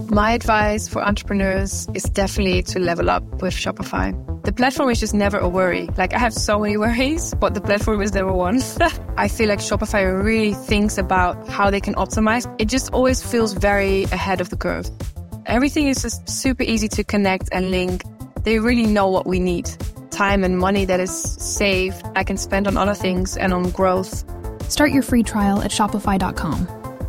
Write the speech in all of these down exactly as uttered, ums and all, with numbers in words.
My advice for entrepreneurs is definitely to level up with Shopify. The platform is just never a worry. Like, I have so many worries, but the platform is never one. I feel like Shopify really thinks about how they can optimize. It just always feels very ahead of the curve. Everything is just super easy to connect and link. They really know what we need. Time and money that is saved, I can spend on other things and on growth. Start your free trial at shopify dot com.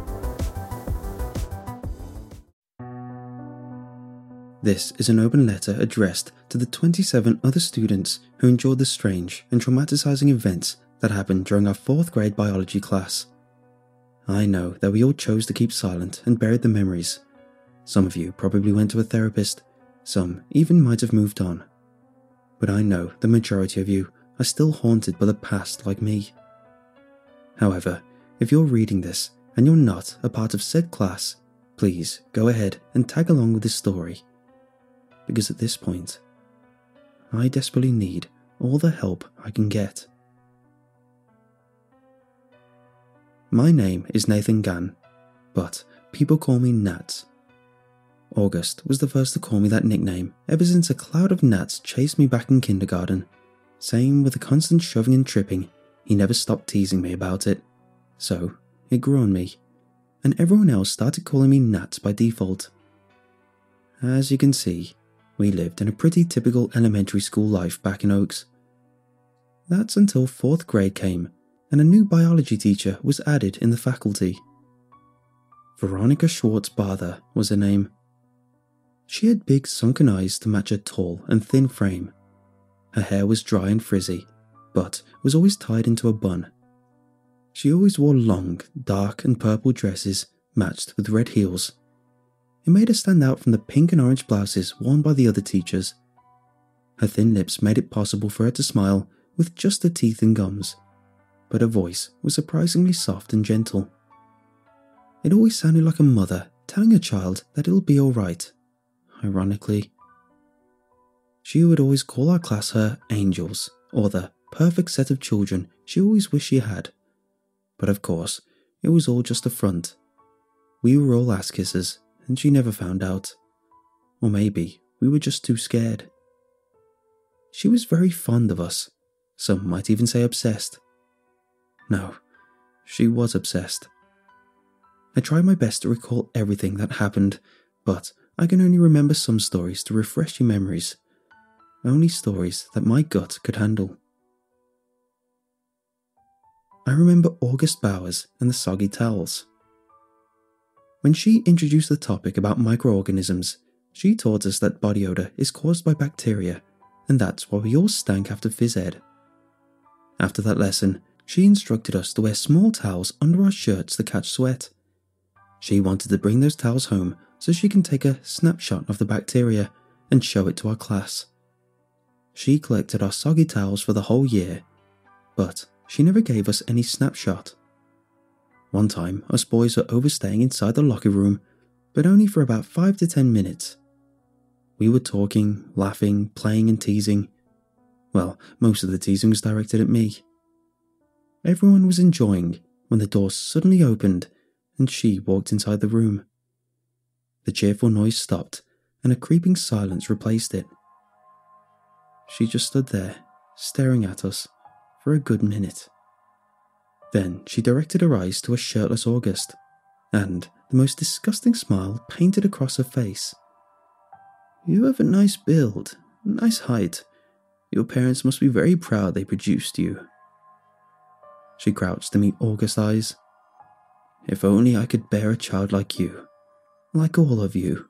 This is an open letter addressed to the twenty-seven other students who endured the strange and traumatizing events that happened during our fourth grade biology class. I know that we all chose to keep silent and buried the memories. Some of you probably went to a therapist, some even might have moved on. But I know the majority of you are still haunted by the past like me. However, if you're reading this and you're not a part of said class, please go ahead and tag along with this story. Because at this point, I desperately need all the help I can get. My name is Nathan Gann, but people call me Nats. August was the first to call me that nickname ever since a cloud of gnats chased me back in kindergarten, saying with a constant shoving and tripping, he never stopped teasing me about it. So, it grew on me, and everyone else started calling me Nats by default. As you can see, we lived in a pretty typical elementary school life back in Oaks. That's until fourth grade came and a new biology teacher was added in the faculty. Veronica Schwartz-Barther was her name. She had big sunken eyes to match her tall and thin frame. Her hair was dry and frizzy, but was always tied into a bun. She always wore long, dark and purple dresses matched with red heels. It made her stand out from the pink and orange blouses worn by the other teachers. Her thin lips made it possible for her to smile with just her teeth and gums, but her voice was surprisingly soft and gentle. It always sounded like a mother telling her child that it'll be alright, ironically. She would always call our class her angels, or the perfect set of children she always wished she had. But of course, it was all just a front. We were all ass-kissers, and she never found out. Or maybe we were just too scared. She was very fond of us. Some might even say obsessed. No, she was obsessed. I tried my best to recall everything that happened, but I can only remember some stories to refresh your memories. Only stories that my gut could handle. I remember August Bowers and the soggy towels. When she introduced the topic about microorganisms, she taught us that body odour is caused by bacteria, and that's why we all stank after phys ed. After that lesson, she instructed us to wear small towels under our shirts to catch sweat. She wanted to bring those towels home so she can take a snapshot of the bacteria and show it to our class. She collected our soggy towels for the whole year, but she never gave us any snapshot. One time, us boys were overstaying inside the locker room, but only for about five to ten minutes. We were talking, laughing, playing and teasing. Well, most of the teasing was directed at me. Everyone was enjoying when the door suddenly opened and she walked inside the room. The cheerful noise stopped and a creeping silence replaced it. She just stood there, staring at us, for a good minute. Then she directed her eyes to a shirtless August, and the most disgusting smile painted across her face. "You have a nice build, nice height. Your parents must be very proud they produced you." She crouched to meet August's eyes. "If only I could bear a child like you, like all of you."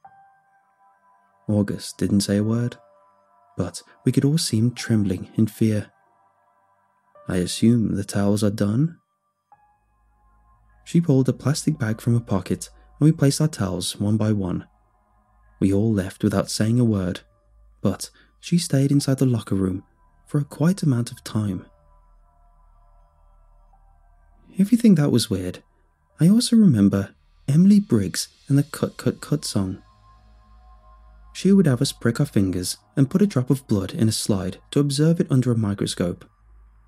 August didn't say a word, but we could all see him trembling in fear. "I assume the towels are done?" She pulled a plastic bag from her pocket and we placed our towels one by one. We all left without saying a word, but she stayed inside the locker room for a quite amount of time. If you think that was weird, I also remember Emily Briggs and the Cut Cut Cut song. She would have us prick our fingers and put a drop of blood in a slide to observe it under a microscope.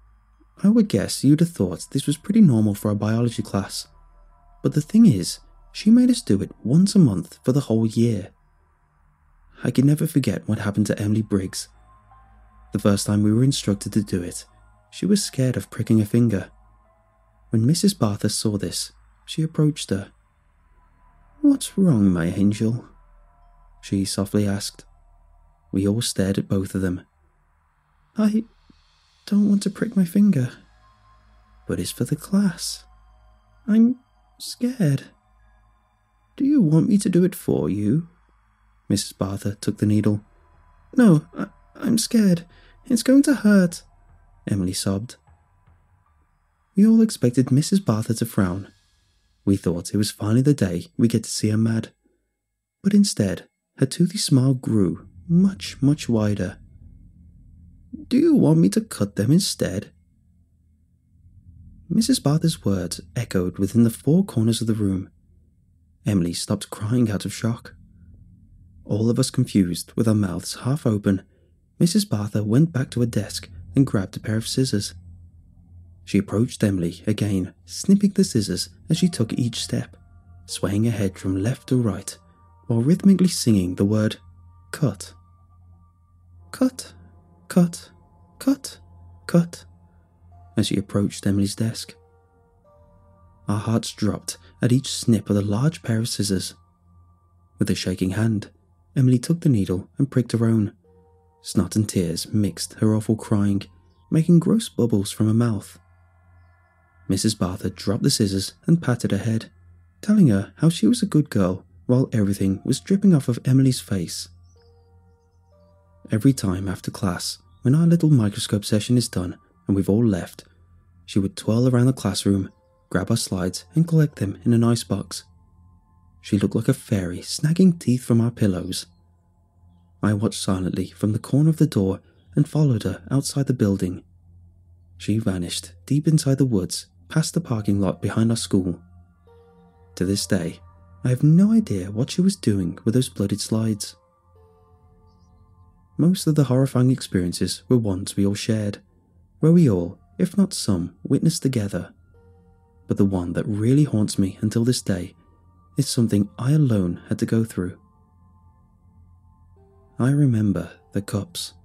I would guess you'd have thought this was pretty normal for a biology class, but the thing is, She made us do it once a month for the whole year. I can never forget what happened to Emily Briggs. The first time we were instructed to do it, she was scared of pricking her finger. When Missus Bathurst saw this, she approached her. "What's wrong, my angel?" she softly asked. We all stared at both of them. "I don't want to prick my finger, but it's for the class. I'm scared. Do you want me to do it for you?" Missus Bathurst took the needle. "No, I, I'm scared. It's going to hurt," Emily sobbed. We all expected Missus Bathurst to frown. We thought it was finally the day we get to see her mad. But instead, her toothy smile grew much, much wider. "Do you want me to cut them instead?" Missus Bathurst's words echoed within the four corners of the room. Emily stopped crying out of shock. All of us confused, with our mouths half open, Missus Bathurst went back to her desk and grabbed a pair of scissors. She approached Emily again, snipping the scissors as she took each step, swaying her head from left to right, while rhythmically singing the word, "Cut. Cut, cut, cut, cut," as she approached Emily's desk. Our hearts dropped at each snip of the large pair of scissors. With a shaking hand, Emily took the needle and pricked her own. Snot and tears mixed her awful crying, making gross bubbles from her mouth. Missus Bathurst dropped the scissors and patted her head, telling her how she was a good girl while everything was dripping off of Emily's face. Every time after class, when our little microscope session is done and we've all left, she would twirl around the classroom, grab our slides and collect them in an icebox. She looked like a fairy snagging teeth from our pillows. I watched silently from the corner of the door and followed her outside the building. She vanished deep inside the woods, past the parking lot behind our school. To this day, I have no idea what she was doing with those bloodied slides. Most of the horrifying experiences were ones we all shared, where we all, if not some, witnessed together. But the one that really haunts me until this day is something I alone had to go through. I remember the cups.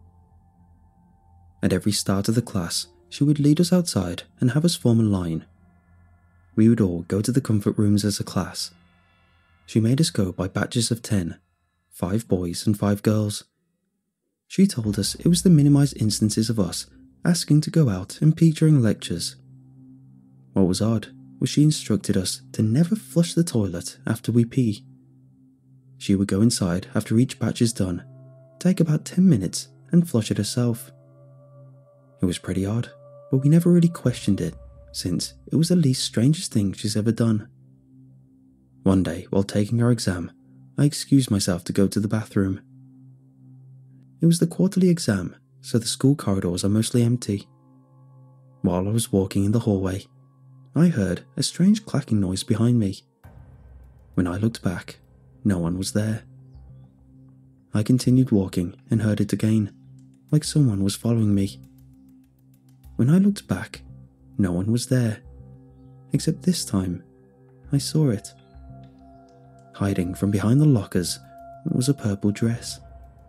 At every start of the class, she would lead us outside and have us form a line. We would all go to the comfort rooms as a class. She made us go by batches of ten, five boys and five girls. She told us it was to minimize instances of us asking to go out and pee during lectures. What was odd was she instructed us to never flush the toilet after we pee. She would go inside after each batch is done, take about ten minutes and flush it herself. It was pretty odd, but we never really questioned it, since it was the least strangest thing she's ever done. One day, while taking our exam, I excused myself to go to the bathroom. It was the quarterly exam, so the school corridors are mostly empty. While I was walking in the hallway, I heard a strange clacking noise behind me. When I looked back, no one was there. I continued walking and heard it again, like someone was following me. When I looked back, no one was there, except this time, I saw it. Hiding from behind the lockers was a purple dress.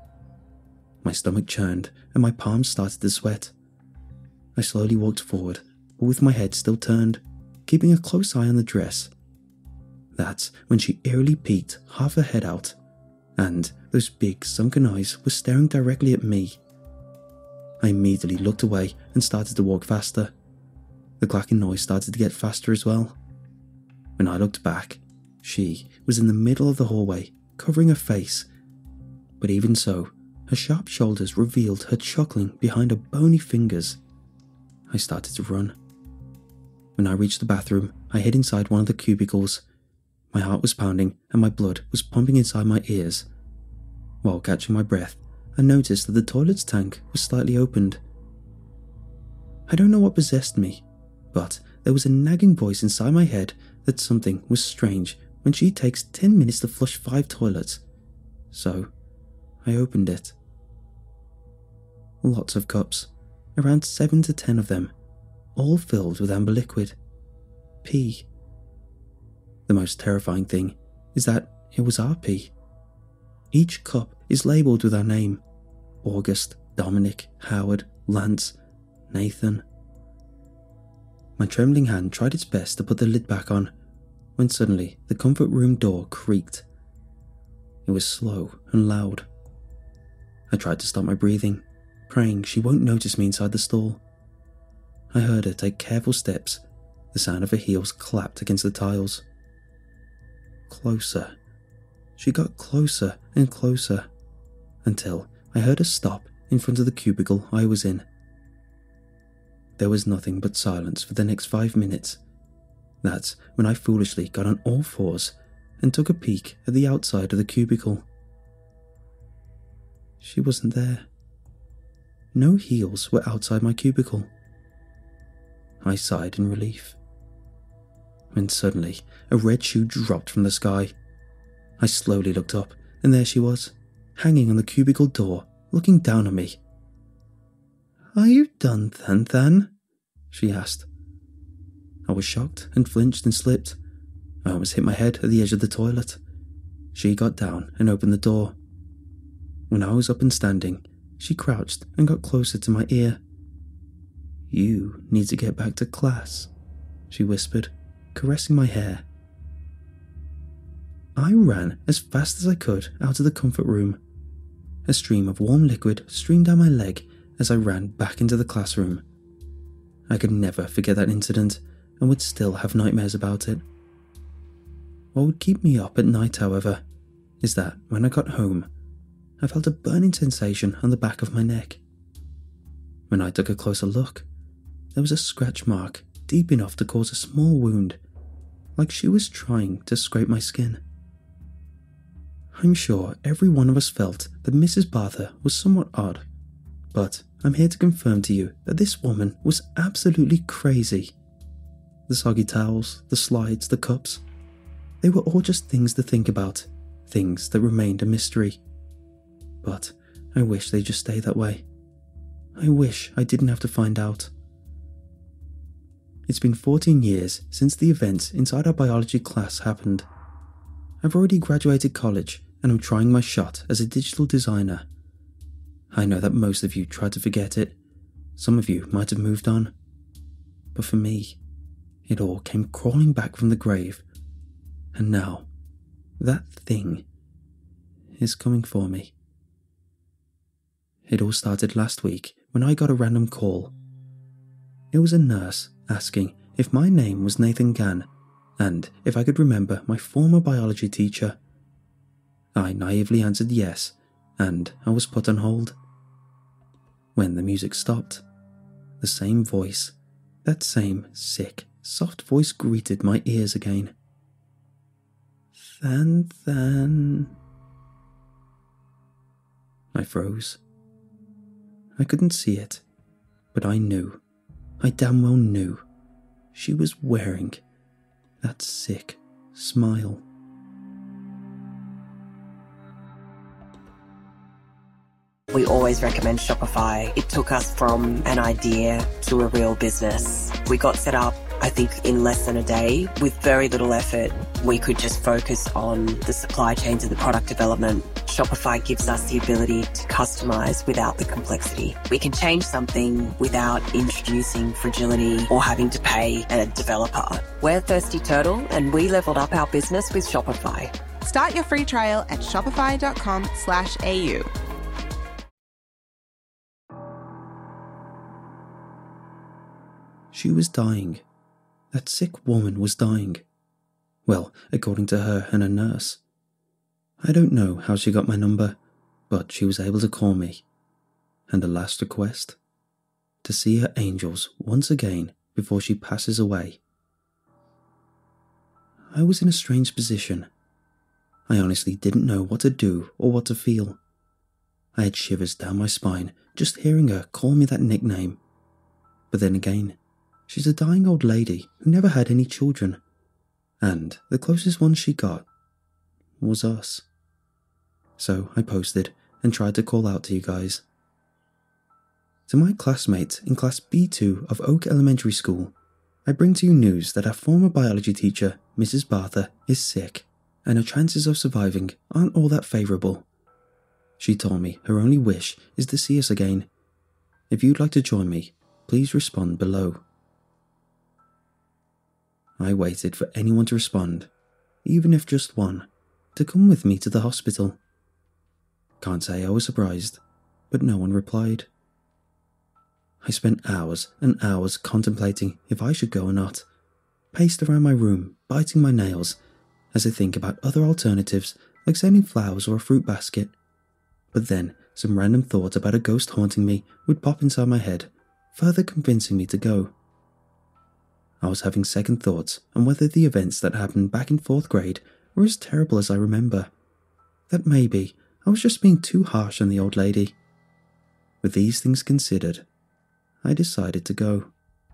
My stomach churned and my palms started to sweat. I slowly walked forward, but with my head still turned, keeping a close eye on the dress. That's when she eerily peeked half her head out, and those big sunken eyes were staring directly at me. I immediately looked away and started to walk faster. The clacking noise started to get faster as well. When I looked back, she was in the middle of the hallway, covering her face. But even so, her sharp shoulders revealed her chuckling behind her bony fingers. I started to run. When I reached the bathroom, I hid inside one of the cubicles. My heart was pounding and my blood was pumping inside my ears. While catching my breath, I noticed that the toilet's tank was slightly opened. I don't know what possessed me, but there was a nagging voice inside my head that something was strange when she takes ten minutes to flush five toilets. So, I opened it. Lots of cups, around seven to ten of them, all filled with amber liquid. Pee. The most terrifying thing is that it was R P. Each cup is labelled with our name: August, Dominic, Howard, Lance, Nathan. My trembling hand tried its best to put the lid back on, when suddenly the comfort room door creaked. It was slow and loud. I tried to stop my breathing, praying she won't notice me inside the stall. I heard her take careful steps. The sound of her heels clapped against the tiles. Closer. She got closer and closer, until I heard her stop in front of the cubicle I was in. There was nothing but silence for the next five minutes. That's when I foolishly got on all fours and took a peek at the outside of the cubicle. She wasn't there. No heels were outside my cubicle. I sighed in relief. When suddenly a red shoe dropped from the sky. I slowly looked up, and there she was, hanging on the cubicle door, looking down on me. "Are you done then, then?" she asked. I was shocked and flinched and slipped. I almost hit my head at the edge of the toilet. She got down and opened the door. When I was up and standing, she crouched and got closer to my ear. "You need to get back to class," she whispered, caressing my hair. I ran as fast as I could out of the comfort room. A stream of warm liquid streamed down my leg as I ran back into the classroom. I could never forget that incident and would still have nightmares about it. What would keep me up at night, however, is that when I got home, I felt a burning sensation on the back of my neck. When I took a closer look, there was a scratch mark deep enough to cause a small wound, like she was trying to scrape my skin. I'm sure every one of us felt that Missus Barther was somewhat odd, but I'm here to confirm to you that this woman was absolutely crazy. The soggy towels, the slides, the cups, they were all just things to think about, things that remained a mystery. But I wish they just stayed that way. I wish I didn't have to find out. It's been fourteen years since the events inside our biology class happened. I've already graduated college and I'm trying my shot as a digital designer. I know that most of you tried to forget it. Some of you might have moved on. But for me, it all came crawling back from the grave. And now, that thing is coming for me. It all started last week when I got a random call. It was a nurse asking if my name was Nathan Gann and if I could remember my former biology teacher. I naively answered yes, and I was put on hold. When the music stopped, the same voice, that same sick, soft voice greeted my ears again. "Then, then..." I froze. I couldn't see it, but I knew, I damn well knew, she was wearing that sick smile. We always recommend Shopify. It took us from an idea to a real business. We got set up, I think, in less than a day with very little effort. We could just focus on the supply chains and the product development. Shopify gives us the ability to customize without the complexity. We can change something without introducing fragility or having to pay a developer. We're Thirsty Turtle and we leveled up our business with Shopify. Start your free trial at shopify.com slash AU. She was dying. That sick woman was dying. Well, according to her and a nurse. I don't know how she got my number, but she was able to call me. And a last request? To see her angels once again before she passes away. I was in a strange position. I honestly didn't know what to do or what to feel. I had shivers down my spine just hearing her call me that nickname. But then again, she's a dying old lady who never had any children, and the closest one she got was us. So I posted and tried to call out to you guys. To my classmates in Class B two of Oak Elementary School, I bring to you news that our former biology teacher, Missus Bartha, is sick, and her chances of surviving aren't all that favourable. She told me her only wish is to see us again. If you'd like to join me, please respond below. I waited for anyone to respond, even if just one, to come with me to the hospital. Can't say I was surprised, but no one replied. I spent hours and hours contemplating if I should go or not, paced around my room, biting my nails, as I think about other alternatives like sending flowers or a fruit basket. But then some random thought about a ghost haunting me would pop inside my head, further convincing me to go. I was having second thoughts on whether the events that happened back in fourth grade were as terrible as I remember. That maybe I was just being too harsh on the old lady. With these things considered, I decided to go.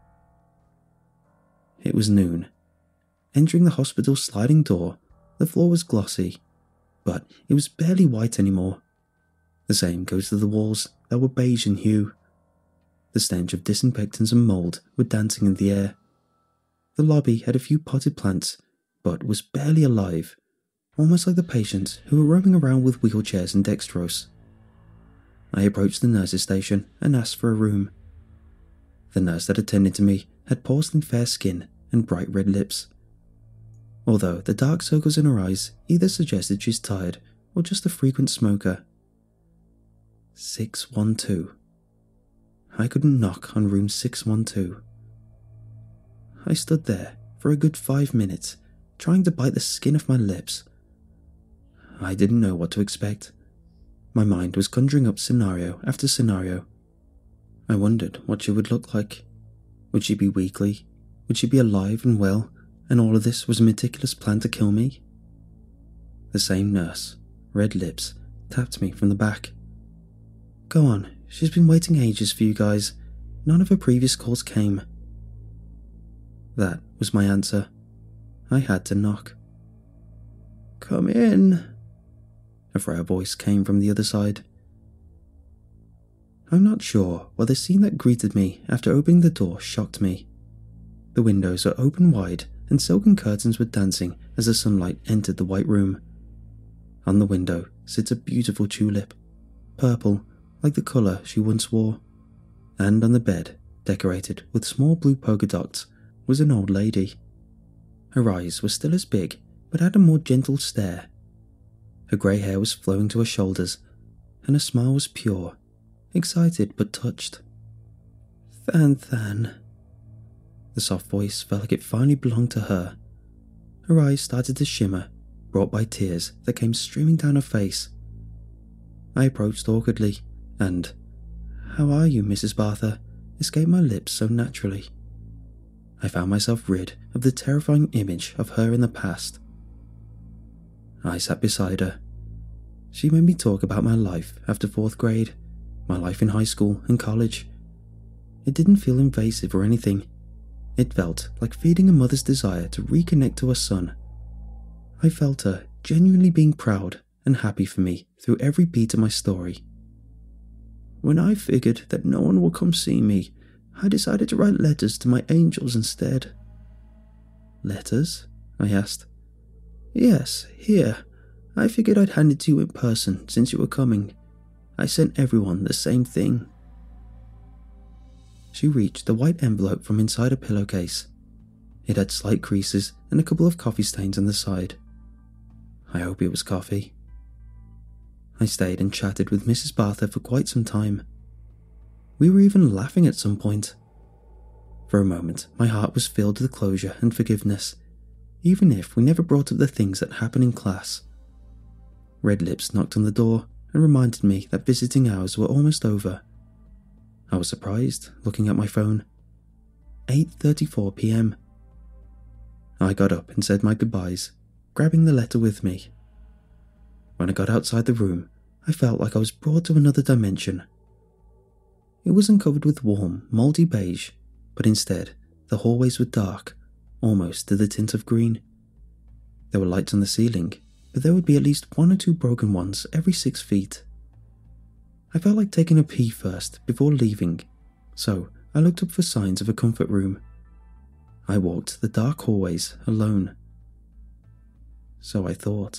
It was noon. Entering the hospital's sliding door, the floor was glossy, but it was barely white anymore. The same goes to the walls that were beige in hue. The stench of disinfectants and mould were dancing in the air. The lobby had a few potted plants, but was barely alive, almost like the patients who were roaming around with wheelchairs and dextrose. I approached the nurse's station and asked for a room. The nurse that attended to me had porcelain fair skin and bright red lips, although the dark circles in her eyes either suggested she's tired or just a frequent smoker. six one two. I couldn't knock on room six one two. I stood there for a good five minutes, trying to bite the skin off my lips. I didn't know what to expect. My mind was conjuring up scenario after scenario. I wondered what she would look like. Would she be weakly? Would she be alive and well, and all of this was a meticulous plan to kill me? The same nurse, red lips, tapped me from the back. Go on, she's been waiting ages for you guys. None of her previous calls came. That was my answer. I had to knock. Come in. A frail voice came from the other side. I'm not sure why the scene that greeted me after opening the door shocked me. The windows were open wide and silken curtains were dancing as the sunlight entered the white room. On the window sits a beautiful tulip, purple like the colour she once wore, and on the bed, decorated with small blue polka dots, was an old lady. Her eyes were still as big, but had a more gentle stare. Her grey hair was flowing to her shoulders, and her smile was pure, excited but touched. Than Than. The soft voice felt like it finally belonged to her. Her eyes started to shimmer, brought by tears that came streaming down her face. I approached awkwardly, and, "How are you, Missus Bartha?" escaped my lips so naturally. I found myself rid of the terrifying image of her in the past. I sat beside her. She made me talk about my life after fourth grade, my life in high school and college. It didn't feel invasive or anything. It felt like feeding a mother's desire to reconnect to her son. I felt her genuinely being proud and happy for me through every beat of my story. When I figured that no one would come see me, I decided to write letters to my angels instead. Letters? I asked. Yes, here. I figured I'd hand it to you in person since you were coming. I sent everyone the same thing. She reached a white envelope from inside a pillowcase. It had slight creases and a couple of coffee stains on the side. I hope it was coffee. I stayed and chatted with Missus Bartha for quite some time. We were even laughing at some point. For a moment, my heart was filled with closure and forgiveness, even if we never brought up the things that happened in class. Red Lips knocked on the door and reminded me that visiting hours were almost over. I was surprised, looking at my phone. eight thirty-four p m. I got up and said my goodbyes, grabbing the letter with me. When I got outside the room, I felt like I was brought to another dimension. It wasn't covered with warm, mouldy beige, but instead, the hallways were dark, almost to the tint of green. There were lights on the ceiling, but there would be at least one or two broken ones every six feet. I felt like taking a pee first before leaving, so I looked up for signs of a comfort room. I walked the dark hallways alone. So I thought.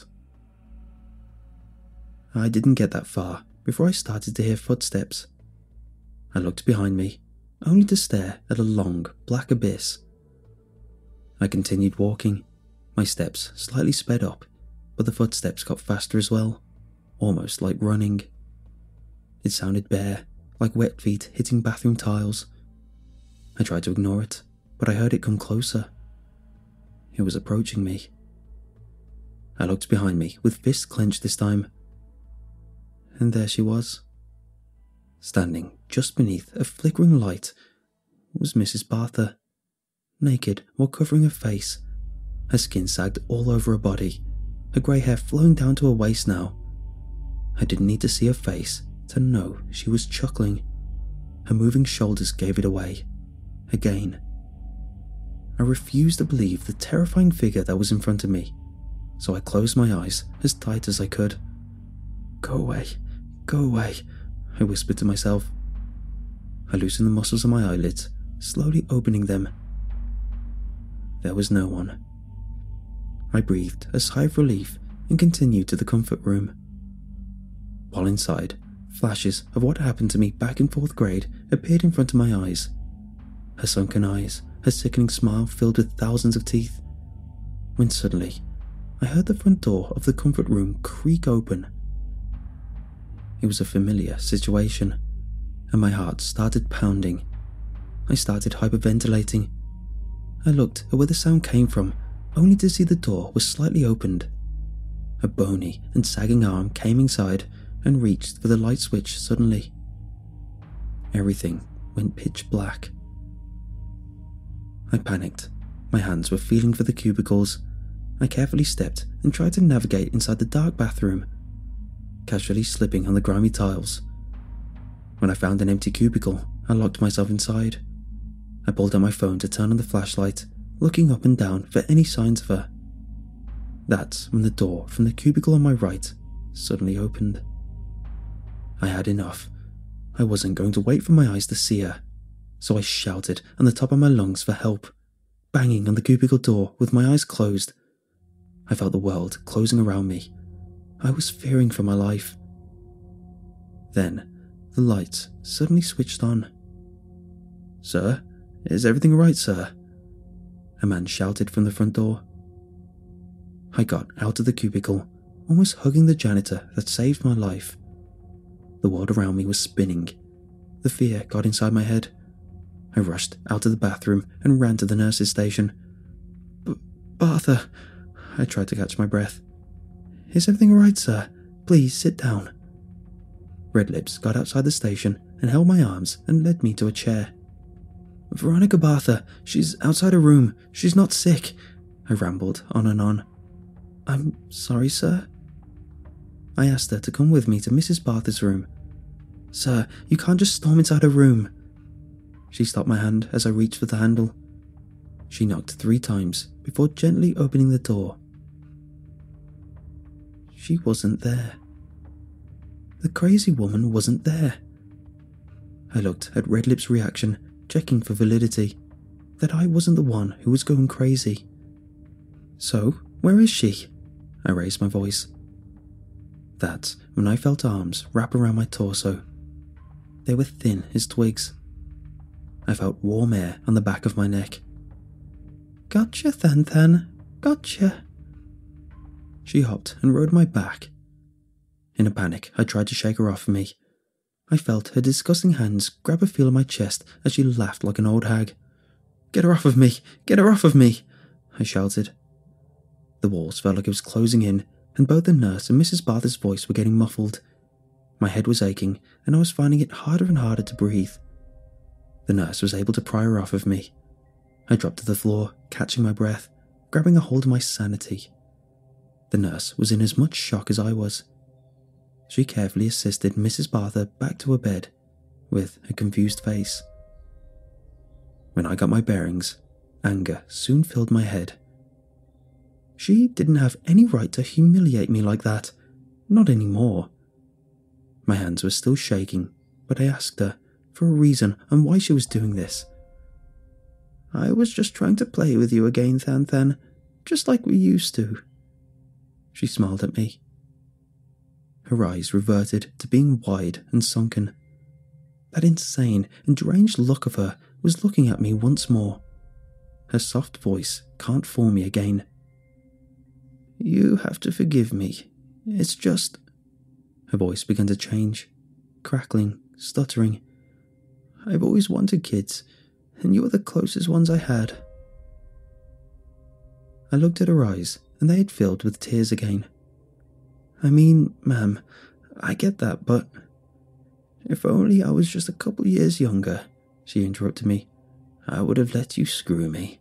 I didn't get that far before I started to hear footsteps. I looked behind me, only to stare at a long, black abyss. I continued walking, my steps slightly sped up, but the footsteps got faster as well, almost like running. It sounded bare, like wet feet hitting bathroom tiles. I tried to ignore it, but I heard it come closer. It was approaching me. I looked behind me with fists clenched this time. And there she was. Standing just beneath a flickering light was Missus Bartha, naked while covering her face. Her skin sagged all over her body, her grey hair flowing down to her waist now. I didn't need to see her face to know she was chuckling. Her moving shoulders gave it away. Again. I refused to believe the terrifying figure that was in front of me, so I closed my eyes as tight as I could. Go away, go away, I whispered to myself. I loosened the muscles of my eyelids, slowly opening them. There was no one. I breathed a sigh of relief and continued to the comfort room. While inside, flashes of what happened to me back in fourth grade appeared in front of my eyes. Her sunken eyes, her sickening smile filled with thousands of teeth. When suddenly, I heard the front door of the comfort room creak open. It was a familiar situation, and my heart started pounding. I started hyperventilating. I looked at where the sound came from, only to see the door was slightly opened. A bony and sagging arm came inside and reached for the light switch suddenly. Everything went pitch black. I panicked. My hands were feeling for the cubicles. I carefully stepped and tried to navigate inside the dark bathroom, casually slipping on the grimy tiles. When I found an empty cubicle, I locked myself inside. I pulled out my phone to turn on the flashlight, looking up and down for any signs of her. That's when the door from the cubicle on my right suddenly opened. I had enough. I wasn't going to wait for my eyes to see her, so I shouted on the top of my lungs for help, banging on the cubicle door with my eyes closed. I felt the world closing around me. I was fearing for my life. Then, the lights suddenly switched on. "Sir, is everything all right, sir?" A man shouted from the front door. I got out of the cubicle, almost hugging the janitor that saved my life. The world around me was spinning. The fear got inside my head. I rushed out of the bathroom and ran to the nurse's station. B- Bartha, I tried to catch my breath. "Is everything all right, sir? Please sit down." Red Lips got outside the station and held my arms and led me to a chair. "Veronica Bartha, she's outside her room. She's not sick," I rambled on and on. "I'm sorry, sir." I asked her to come with me to Missus Bartha's room. "Sir, you can't just storm inside her room." She stopped my hand as I reached for the handle. She knocked three times before gently opening the door. She wasn't there. The crazy woman wasn't there. I looked at Red Lip's reaction, checking for validity, that I wasn't the one who was going crazy. "So, where is she?" I raised my voice. That's when I felt arms wrap around my torso. They were thin as twigs. I felt warm air on the back of my neck. "Gotcha, Than Than, gotcha." She hopped and rode my back. In a panic, I tried to shake her off me. I felt her disgusting hands grab a feel of my chest as she laughed like an old hag. "Get her off of me! Get her off of me!" I shouted. The walls felt like it was closing in, and both the nurse and Missus Bartha's voice were getting muffled. My head was aching, and I was finding it harder and harder to breathe. The nurse was able to pry her off of me. I dropped to the floor, catching my breath, grabbing a hold of my sanity. The nurse was in as much shock as I was. She carefully assisted Missus Bartha back to her bed, with a confused face. When I got my bearings, anger soon filled my head. She didn't have any right to humiliate me like that. Not anymore. My hands were still shaking, but I asked her for a reason and why she was doing this. I was just trying to play with you again, Thanthan, just like we used to." She smiled at me. Her eyes reverted to being wide and sunken. That insane and deranged look of her was looking at me once more. Her soft voice can't fool me again. "You have to forgive me. It's just..." Her voice began to change, crackling, stuttering. "I've always wanted kids, and you were the closest ones I had." I looked at her eyes, and they had filled with tears again. "I mean, ma'am, I get that, but..." "If only I was just a couple years younger," she interrupted me, "I would have let you screw me."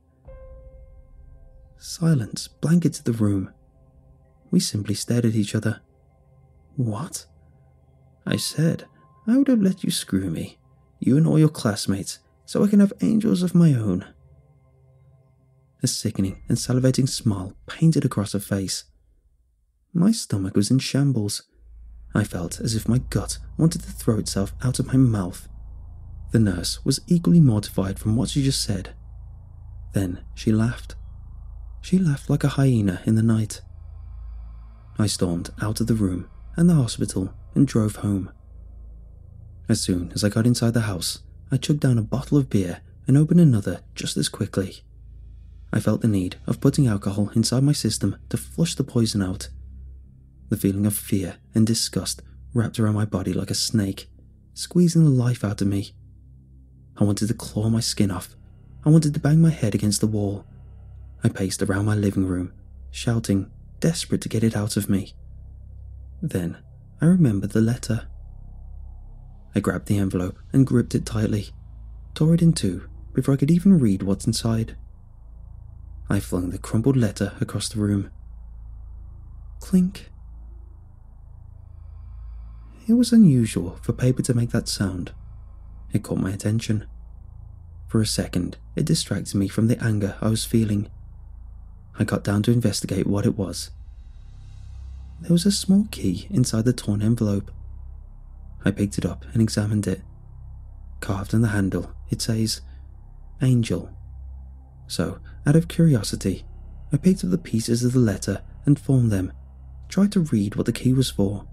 Silence blanketed the room. We simply stared at each other. "What?" "I said, I would have let you screw me, you and all your classmates, so I can have angels of my own." A sickening and salivating smile painted across her face. My stomach was in shambles. I felt as if my gut wanted to throw itself out of my mouth. The nurse was equally mortified from what she just said. Then she laughed. She laughed like a hyena in the night. I stormed out of the room and the hospital and drove home. As soon as I got inside the house, I chugged down a bottle of beer and opened another just as quickly. I felt the need of putting alcohol inside my system to flush the poison out. The feeling of fear and disgust wrapped around my body like a snake, squeezing the life out of me. I wanted to claw my skin off. I wanted to bang my head against the wall. I paced around my living room, shouting, desperate to get it out of me. Then I remembered the letter. I grabbed the envelope and gripped it tightly, tore it in two before I could even read what's inside. I flung the crumpled letter across the room. Clink. It was unusual for paper to make that sound. It caught my attention. For a second, it distracted me from the anger I was feeling. I got down to investigate what it was. There was a small key inside the torn envelope. I picked it up and examined it. Carved on the handle, it says, Angel. So, out of curiosity, I picked up the pieces of the letter and formed them, tried to read what the key was for.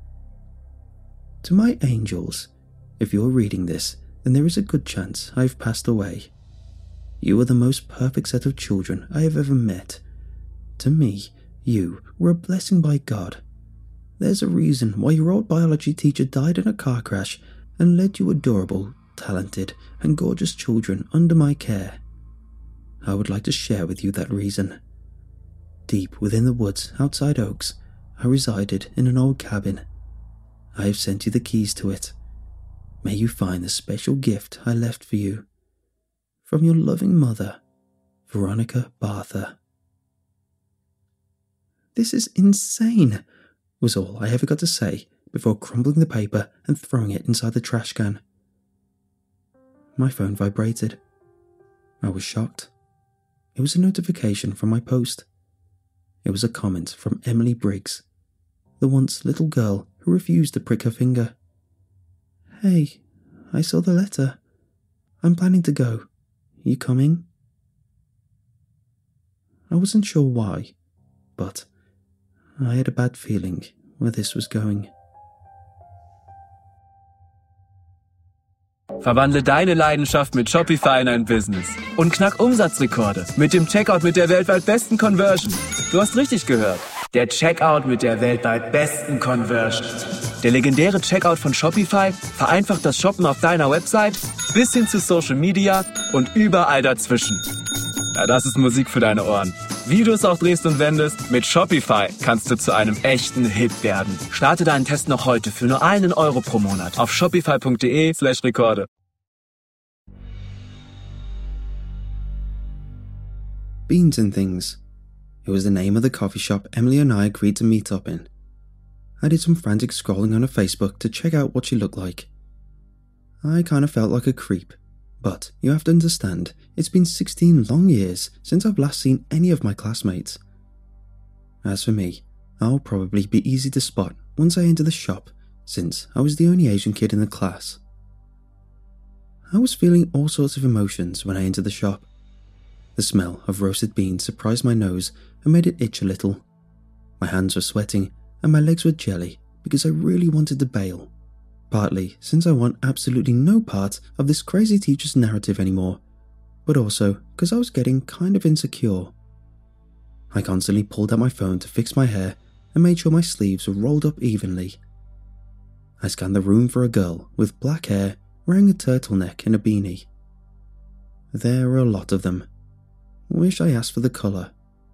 To my angels, if you're reading this, then there is a good chance I've passed away. You are the most perfect set of children I have ever met. To me, you were a blessing by God. There's a reason why your old biology teacher died in a car crash and led you adorable, talented, and gorgeous children under my care. I would like to share with you that reason. Deep within the woods outside Oaks, I resided in an old cabin. I have sent you the keys to it. May you find the special gift I left for you. From your loving mother, Veronica Bartha. This is insane, was all I ever got to say before crumpling the paper and throwing it inside the trash can. My phone vibrated. I was shocked. It was a notification from my post. It was a comment from Emily Briggs, the once little girl who refused to prick her finger. Hey, I saw the letter. I'm planning to go. You coming? I wasn't sure why, but I had a bad feeling where this was going. Verwandle deine Leidenschaft mit Shopify in ein Business und knack Umsatzrekorde mit dem Checkout mit der weltweit besten Conversion. Du hast richtig gehört. Der Checkout mit der weltweit besten Conversion. Der legendäre Checkout von Shopify vereinfacht das Shoppen auf deiner Website bis hin zu Social Media und überall dazwischen. Ja, das ist Musik für deine Ohren. Wie du es auch drehst und wendest, mit Shopify kannst du zu einem echten Hit werden. Starte deinen Test noch heute für nur einen Euro pro Monat auf shopify.de slash Rekorde. Beans and Things. It was the name of the coffee shop Emily and I agreed to meet up in. I did some frantic scrolling on her Facebook to check out what she looked like. I kind of felt like a creep, but you have to understand, it's been sixteen long years since I've last seen any of my classmates. As for me, I'll probably be easy to spot once I enter the shop, since I was the only Asian kid in the class. I was feeling all sorts of emotions when I entered the shop. The smell of roasted beans surprised my nose and made it itch a little. My hands were sweating and my legs were jelly because I really wanted to bail. Partly since I want absolutely no part of this crazy teacher's narrative anymore, but also because I was getting kind of insecure. I constantly pulled out my phone to fix my hair and made sure my sleeves were rolled up evenly. I scanned the room for a girl with black hair wearing a turtleneck and a beanie. There were a lot of them. Wish I asked for the colour.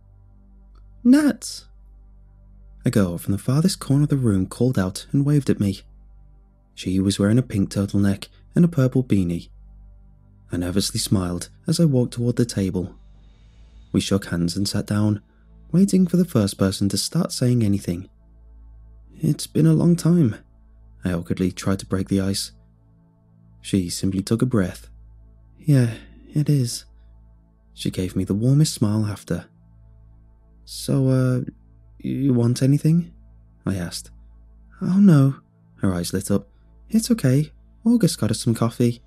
Nat! A girl from the farthest corner of the room called out and waved at me. She was wearing a pink turtleneck and a purple beanie. I nervously smiled as I walked toward the table. We shook hands and sat down, waiting for the first person to start saying anything. It's been a long time. I awkwardly tried to break the ice. She simply took a breath. Yeah, it is. She gave me the warmest smile after. So, uh, you want anything? I asked. Oh no. Her eyes lit up. It's okay. August got us some coffee.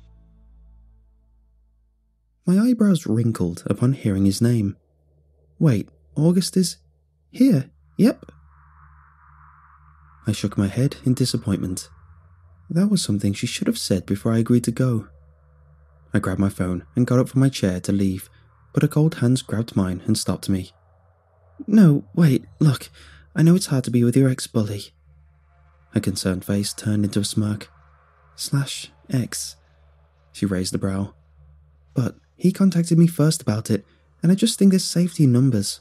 My eyebrows wrinkled upon hearing his name. Wait, August is here? Yep. I shook my head in disappointment. That was something she should have said before I agreed to go. I grabbed my phone and got up from my chair to leave, but her cold hands grabbed mine and stopped me. No, wait, look, I know it's hard to be with your ex-bully. Her concerned face turned into a smirk. Slash ex. She raised a brow. But he contacted me first about it, and I just think there's safety in numbers.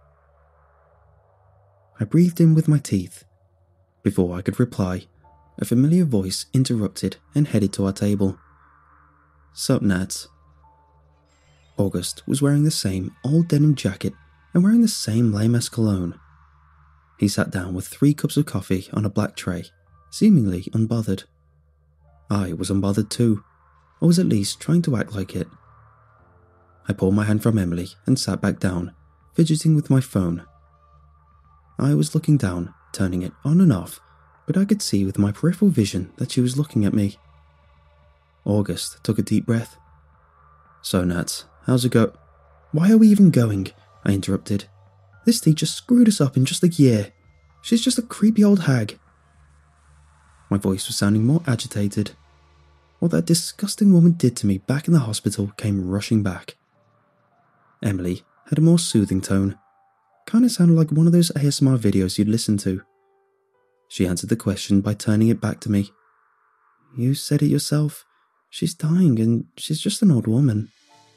I breathed in with my teeth. Before I could reply, a familiar voice interrupted and headed to our table. Sup, Nat? August was wearing the same old denim jacket and wearing the same lame-ass cologne. He sat down with three cups of coffee on a black tray, seemingly unbothered. I was unbothered too, or was at least trying to act like it. I pulled my hand from Emily and sat back down, fidgeting with my phone. I was looking down, turning it on and off, but I could see with my peripheral vision that she was looking at me. August took a deep breath. So Nat, how's it go? Why are we even going? I interrupted. This teacher screwed us up in just a year. She's just a creepy old hag. My voice was sounding more agitated. What that disgusting woman did to me back in the hospital came rushing back. Emily had a more soothing tone. Kinda sounded like one of those A S M R videos you'd listen to. She answered the question by turning it back to me. You said it yourself. She's dying and she's just an old woman.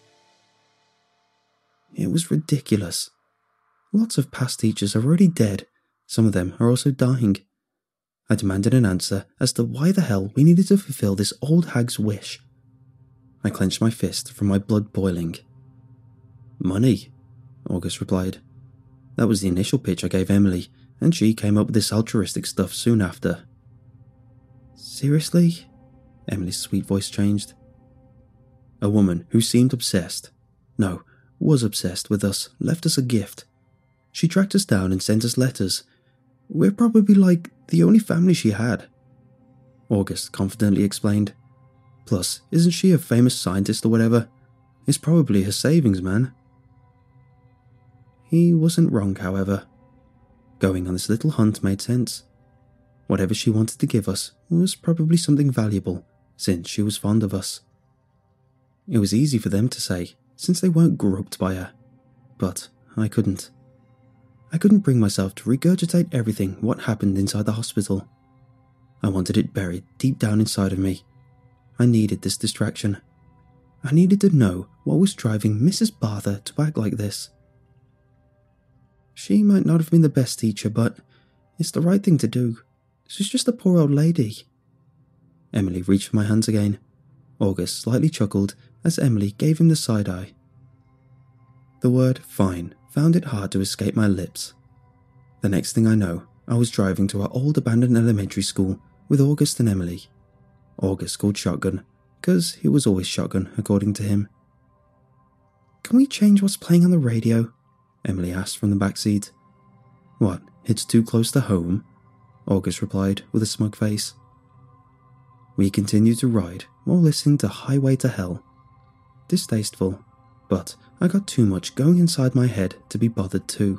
It was ridiculous. Lots of past teachers are already dead. Some of them are also dying. I demanded an answer as to why the hell we needed to fulfill this old hag's wish. I clenched my fist from my blood boiling. Money, August replied. That was the initial pitch I gave Emily, and she came up with this altruistic stuff soon after. Seriously? Emily's sweet voice changed. A woman who seemed obsessed, no, was obsessed with us, left us a gift. She tracked us down and sent us letters. We're probably like the only family she had. August confidently explained. Plus, isn't she a famous scientist or whatever? It's probably her savings, man. He wasn't wrong, however. Going on this little hunt made sense. Whatever she wanted to give us was probably something valuable, since she was fond of us. It was easy for them to say, since they weren't groped by her. But I couldn't. I couldn't bring myself to regurgitate everything what happened inside the hospital. I wanted it buried deep down inside of me. I needed this distraction. I needed to know what was driving Missus Barther to act like this. She might not have been the best teacher, but it's the right thing to do. She's just a poor old lady. Emily reached for my hands again. August slightly chuckled as Emily gave him the side eye. The word fine found it hard to escape my lips. The next thing I know, I was driving to our old abandoned elementary school with August and Emily. August called shotgun, because he was always shotgun, according to him. Can we change what's playing on the radio? Emily asked from the back seat. What, it's too close to home? August replied with a smug face. We continued to ride while listening to Highway to Hell. Distasteful, but I got too much going inside my head to be bothered too.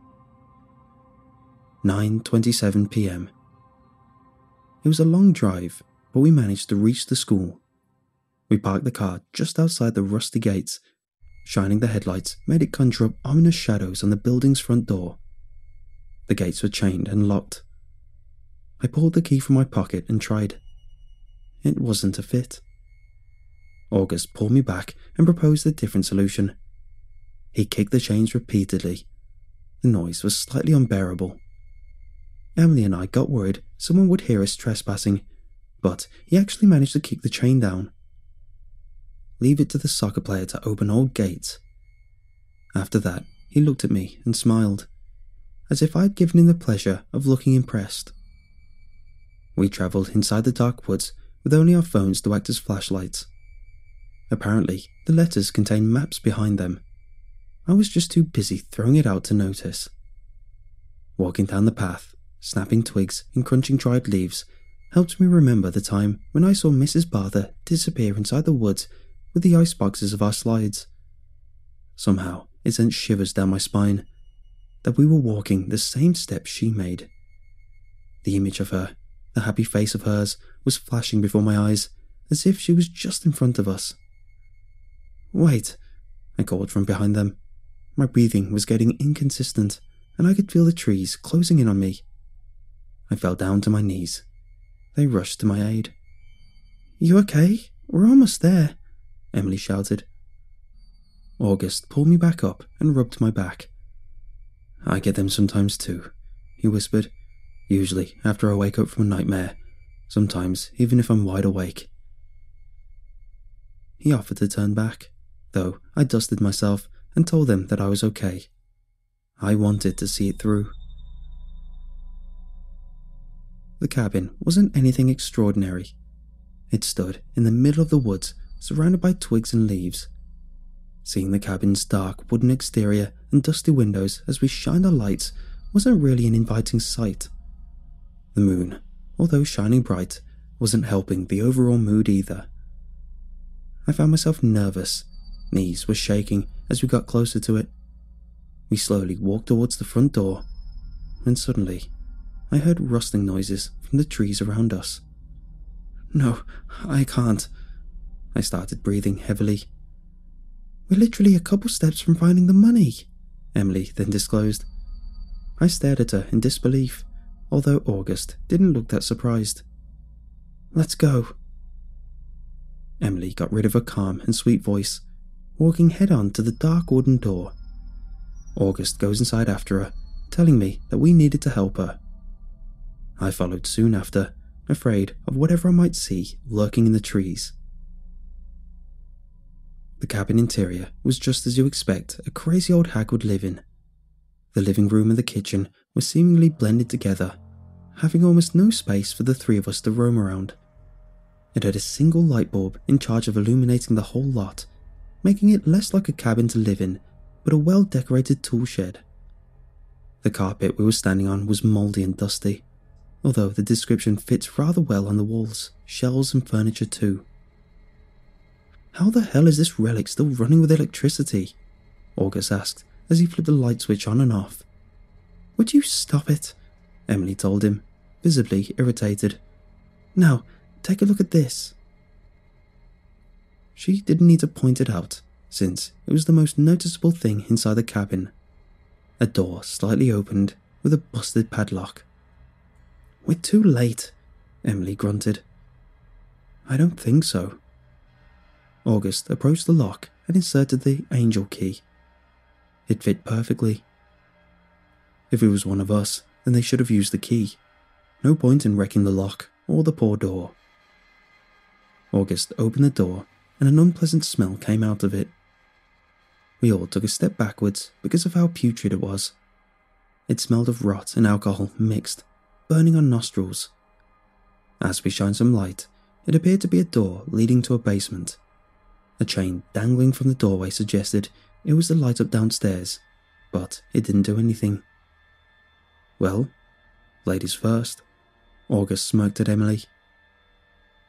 nine twenty-seven p m. It was a long drive, but we managed to reach the school. We parked the car just outside the rusty gates. Shining the headlights made it conjure up ominous shadows on the building's front door. The gates were chained and locked. I pulled the key from my pocket and tried. It wasn't a fit. August pulled me back and proposed a different solution. He kicked the chains repeatedly. The noise was slightly unbearable. Emily and I got worried someone would hear us trespassing, but he actually managed to kick the chain down. Leave it to the soccer player to open all gates. After that, he looked at me and smiled, as if I'd given him the pleasure of looking impressed. We travelled inside the dark woods with only our phones to act as flashlights. Apparently, the letters contained maps behind them. I was just too busy throwing it out to notice. Walking down the path, snapping twigs and crunching dried leaves helped me remember the time when I saw Missus Barther disappear inside the woods with the ice boxes of our slides. Somehow, it sent shivers down my spine, that we were walking the same steps she made. The image of her, the happy face of hers, was flashing before my eyes, as if she was just in front of us. "Wait," I called from behind them. My breathing was getting inconsistent, and I could feel the trees closing in on me. I fell down to my knees. They rushed to my aid. "You okay? We're almost there," Emily shouted. August pulled me back up and rubbed my back. "I get them sometimes too," he whispered, "usually after I wake up from a nightmare, sometimes even if I'm wide awake." He offered to turn back, though I dusted myself and told them that I was okay. I wanted to see it through. The cabin wasn't anything extraordinary. It stood in the middle of the woods, surrounded by twigs and leaves. Seeing the cabin's dark wooden exterior and dusty windows as we shined our lights wasn't really an inviting sight. The moon, although shining bright, wasn't helping the overall mood either. I found myself nervous. Knees were shaking as we got closer to it. We slowly walked towards the front door, when suddenly I heard rustling noises from the trees around us. "No, I can't." I started breathing heavily. "We're literally a couple steps from finding the money," Emily then disclosed. I stared at her in disbelief, although August didn't look that surprised. "Let's go." Emily got rid of her calm and sweet voice, walking head-on to the dark wooden door. August goes inside after her, telling me that we needed to help her. I followed soon after, afraid of whatever I might see lurking in the trees. The cabin interior was just as you expect a crazy old hag would live in. The living room and the kitchen were seemingly blended together, having almost no space for the three of us to roam around. It had a single light bulb in charge of illuminating the whole lot, making it less like a cabin to live in, but a well-decorated tool shed. The carpet we were standing on was mouldy and dusty, although the description fits rather well on the walls, shelves and furniture too. "How the hell is this relic still running with electricity?" August asked as he flipped the light switch on and off. "Would you stop it?" Emily told him, visibly irritated. "Now, take a look at this." She didn't need to point it out, since it was the most noticeable thing inside the cabin. A door slightly opened with a busted padlock. "We're too late," Emily grunted. "I don't think so." August approached the lock and inserted the angel key. It fit perfectly. If it was one of us, then they should have used the key. No point in wrecking the lock or the poor door. August opened the door and an unpleasant smell came out of it. We all took a step backwards because of how putrid it was. It smelled of rot and alcohol mixed, burning our nostrils. As we shined some light, it appeared to be a door leading to a basement. A chain dangling from the doorway suggested it was the light up downstairs, but it didn't do anything. "Well, ladies first," August smirked at Emily.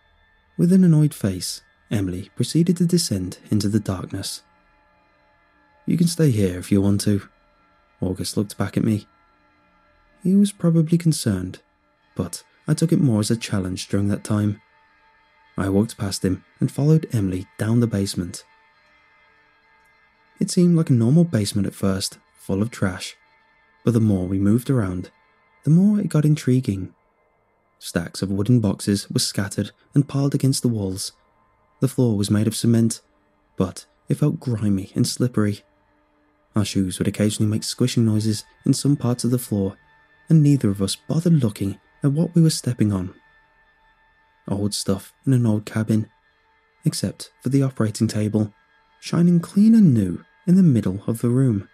With an annoyed face, Emily proceeded to descend into the darkness. You can stay here if you want to. August looked back at me. He was probably concerned, but I took it more as a challenge during that time. I walked past him and followed Emily down the basement. It seemed like a normal basement at first, full of trash, but the more we moved around, the more it got intriguing. Stacks of wooden boxes were scattered and piled against the walls. The floor was made of cement, but it felt grimy and slippery. Our shoes would occasionally make squishing noises in some parts of the floor, and neither of us bothered looking at what we were stepping on. Old stuff in an old cabin, except for the operating table, shining clean and new in the middle of the room.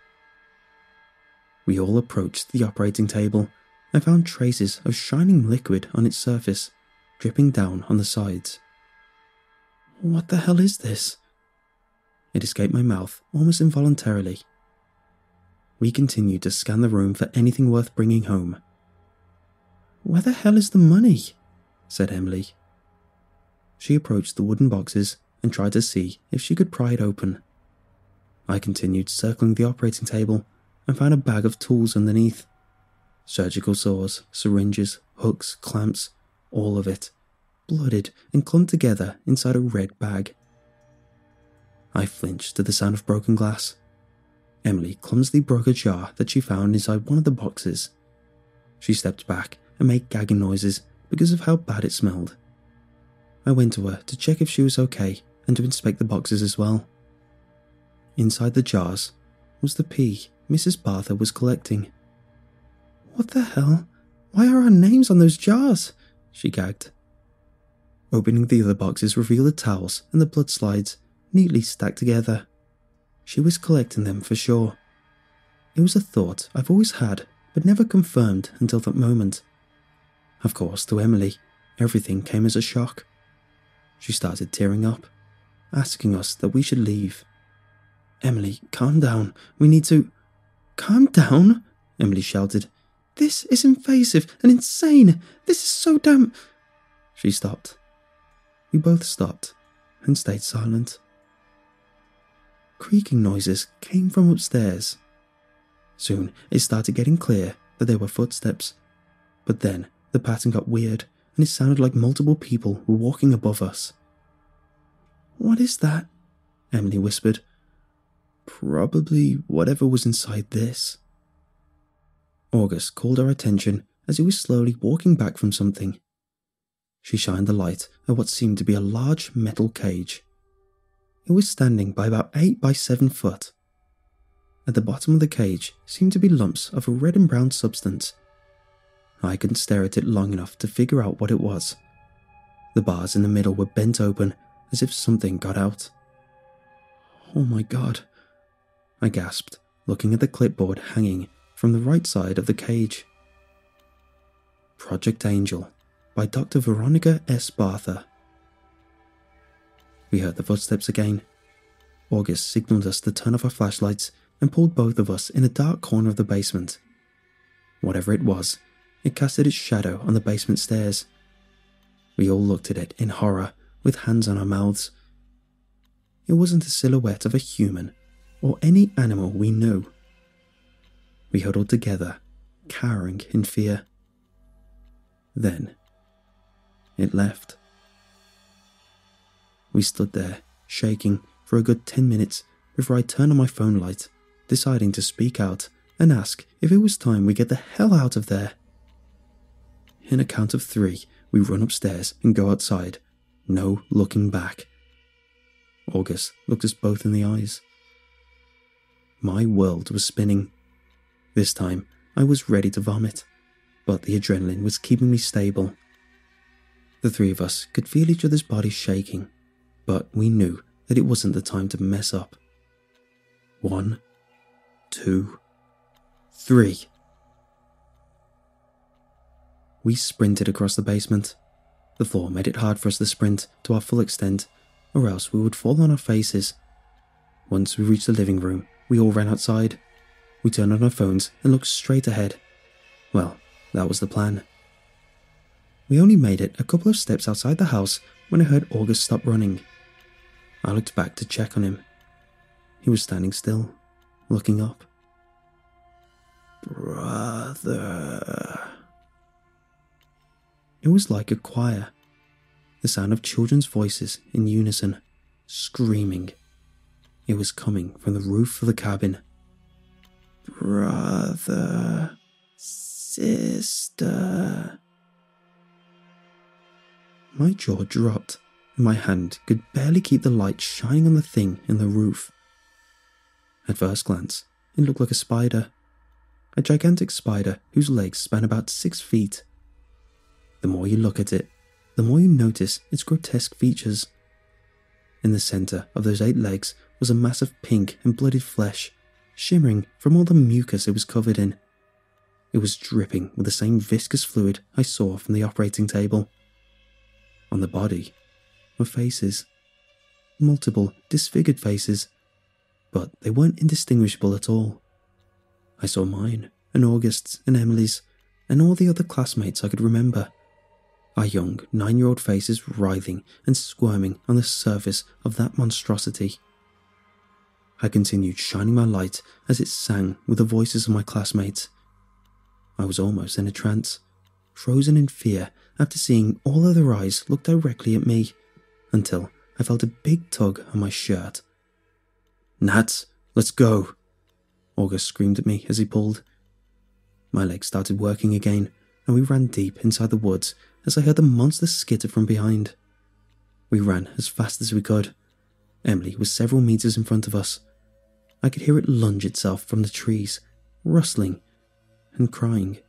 We all approached the operating table and found traces of shining liquid on its surface, dripping down on the sides. What the hell is this? It escaped my mouth almost involuntarily. We continued to scan the room for anything worth bringing home. Where the hell is the money? Said Emily. She approached the wooden boxes and tried to see if she could pry it open. I continued circling the operating table and found a bag of tools underneath. Surgical saws, syringes, hooks, clamps, all of it, blooded and clumped together inside a red bag. I flinched to the sound of broken glass. Emily clumsily broke a jar that she found inside one of the boxes. She stepped back and made gagging noises because of how bad it smelled. I went to her to check if she was okay and to inspect the boxes as well. Inside the jars was the pee Missus Bartha was collecting. What the hell? Why are our names on those jars? She gagged. Opening the other boxes revealed the towels and the blood slides, neatly stacked together. She was collecting them for sure. It was a thought I've always had, but never confirmed until that moment. Of course, to Emily, everything came as a shock. She started tearing up, asking us that we should leave. Emily, calm down. We need to... Calm down? Emily shouted. This is invasive and insane. This is so damn... She stopped. We both stopped and stayed silent. Creaking noises came from upstairs. Soon it started getting clear that there were footsteps, but then the pattern got weird and it sounded like multiple people were walking above us. What is that? Emily whispered. Probably whatever was inside this. August called our attention as he was slowly walking back from something. She shined the light at what seemed to be a large metal cage. It was standing by about eight by seven foot. At the bottom of the cage seemed to be lumps of a red and brown substance. I couldn't stare at it long enough to figure out what it was. The bars in the middle were bent open as if something got out. Oh my god, I gasped, looking at the clipboard hanging from the right side of the cage. Project Angel by Doctor Veronica S. Bartha. We heard the footsteps again. August signaled us to turn off our flashlights and pulled both of us in a dark corner of the basement. Whatever it was, it casted its shadow on the basement stairs. We all looked at it in horror, with hands on our mouths. It wasn't a silhouette of a human or any animal we knew. We huddled together, cowering in fear. Then, it left. We stood there, shaking, for a good ten minutes before I turned on my phone light, deciding to speak out and ask if it was time we get the hell out of there. In a count of three, we run upstairs and go outside, no looking back. August looked us both in the eyes. My world was spinning. This time, I was ready to vomit, but the adrenaline was keeping me stable. The three of us could feel each other's bodies shaking, but we knew that it wasn't the time to mess up. One, two, three. We sprinted across the basement. The floor made it hard for us to sprint to our full extent, or else we would fall on our faces. Once we reached the living room, we all ran outside. We turned on our phones and looked straight ahead. Well, that was the plan. We only made it a couple of steps outside the house when I heard August stop running. I looked back to check on him. He was standing still, looking up. Brother. It was like a choir, the sound of children's voices in unison, screaming. It was coming from the roof of the cabin. Brother, sister. My jaw dropped, and my hand could barely keep the light shining on the thing in the roof. At first glance, it looked like a spider, a gigantic spider whose legs span about six feet. The more you look at it, the more you notice its grotesque features. In the centre of those eight legs was a mass of pink and blooded flesh, shimmering from all the mucus it was covered in. It was dripping with the same viscous fluid I saw from the operating table. On the body were faces, multiple disfigured faces, but they weren't indistinguishable at all. I saw mine, and August's, and Emily's, and all the other classmates I could remember. Our young nine-year-old faces writhing and squirming on the surface of that monstrosity. I continued shining my light as it sang with the voices of my classmates. I was almost in a trance, frozen in fear after seeing all other eyes look directly at me, until I felt a big tug on my shirt. "Nat, let's go," August screamed at me as he pulled. My legs started working again, and we ran deep inside the woods as I heard the monster skitter from behind. We ran as fast as we could. Emily was several meters in front of us. I could hear it lunge itself from the trees, rustling and crying.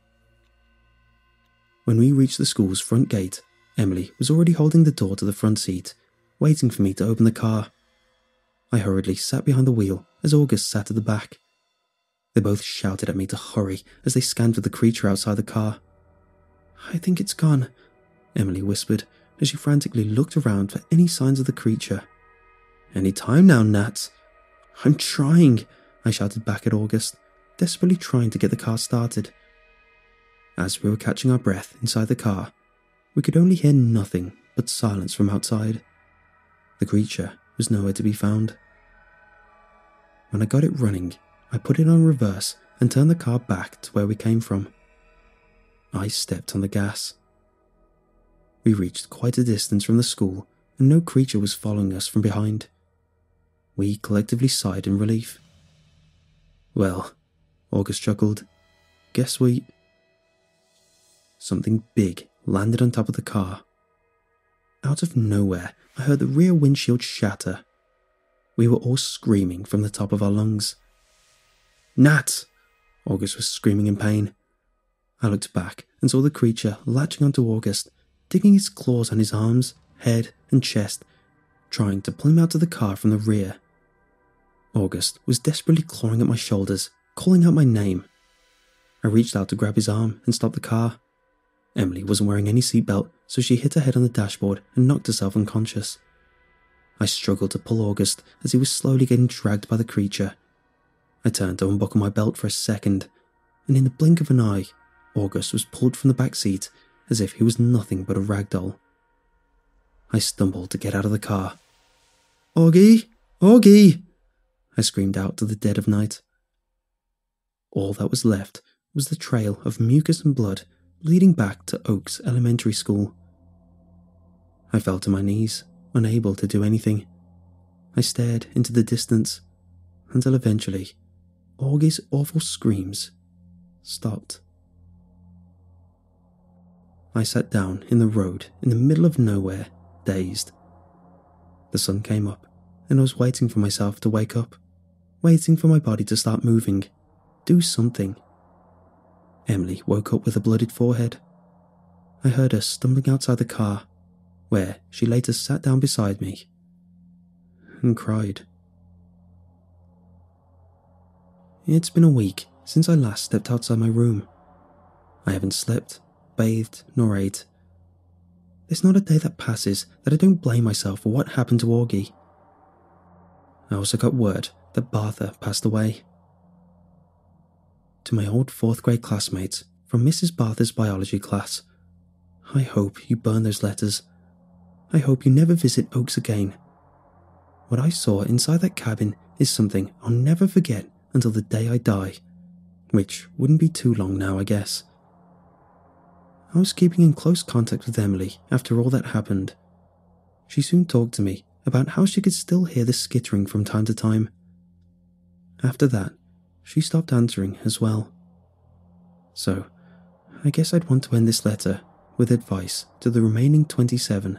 When we reached the school's front gate, Emily was already holding the door to the front seat, waiting for me to open the car. I hurriedly sat behind the wheel as August sat at the back. They both shouted at me to hurry as they scanned for the creature outside the car. "I think it's gone," Emily whispered as she frantically looked around for any signs of the creature. "Any time now, Nat." "I'm trying," I shouted back at August, desperately trying to get the car started. As we were catching our breath inside the car, we could only hear nothing but silence from outside. The creature was nowhere to be found. When I got it running, I put it on reverse and turned the car back to where we came from. I stepped on the gas. We reached quite a distance from the school, and no creature was following us from behind. We collectively sighed in relief. "Well," August chuckled, "guess we..." Something big landed on top of the car. Out of nowhere, I heard the rear windshield shatter. We were all screaming from the top of our lungs. "Nat!" August was screaming in pain. I looked back and saw the creature latching onto August, digging its claws on his arms, head, and chest, trying to pull him out of the car from the rear. August was desperately clawing at my shoulders, calling out my name. I reached out to grab his arm and stop the car. Emily wasn't wearing any seatbelt, so she hit her head on the dashboard and knocked herself unconscious. I struggled to pull August as he was slowly getting dragged by the creature. I turned to unbuckle my belt for a second, and in the blink of an eye, August was pulled from the back seat as if he was nothing but a rag doll. I stumbled to get out of the car. "Augie! Augie!" I screamed out to the dead of night. All that was left was the trail of mucus and blood leading back to Oaks Elementary School. I fell to my knees, unable to do anything. I stared into the distance, until eventually, Augie's awful screams stopped. I sat down in the road in the middle of nowhere, dazed. The sun came up, and I was waiting for myself to wake up, waiting for my body to start moving, do something. Emily woke up with a bloodied forehead. I heard her stumbling outside the car, where she later sat down beside me and cried. It's been a week since I last stepped outside my room. I haven't slept, bathed, nor ate. There's not a day that passes that I don't blame myself for what happened to Augie. I also got word that Bartha passed away. To my old fourth grade classmates from Missus Bartha's biology class, I hope you burn those letters. I hope you never visit Oaks again. What I saw inside that cabin is something I'll never forget until the day I die, which wouldn't be too long now, I guess. I was keeping in close contact with Emily after all that happened. She soon talked to me about how she could still hear the skittering from time to time. After that, she stopped answering as well. So, I guess I'd want to end this letter with advice to the remaining twenty-seven.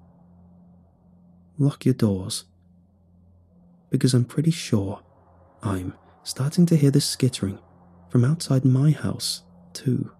Lock your doors. Because I'm pretty sure I'm starting to hear the skittering from outside my house, too.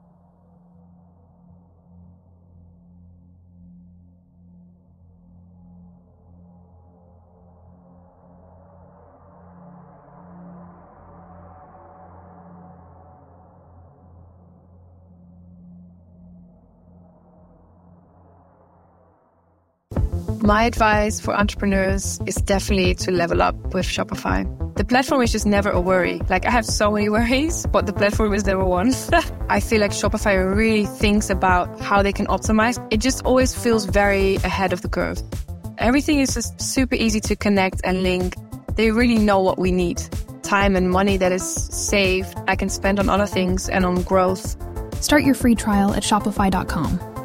My advice for entrepreneurs is definitely to level up with Shopify. The platform is just never a worry. Like, I have so many worries, but the platform is never one. I feel like Shopify really thinks about how they can optimize. It just always feels very ahead of the curve. Everything is just super easy to connect and link. They really know what we need. Time and money that is saved, I can spend on other things and on growth. Start your free trial at shopify dot com.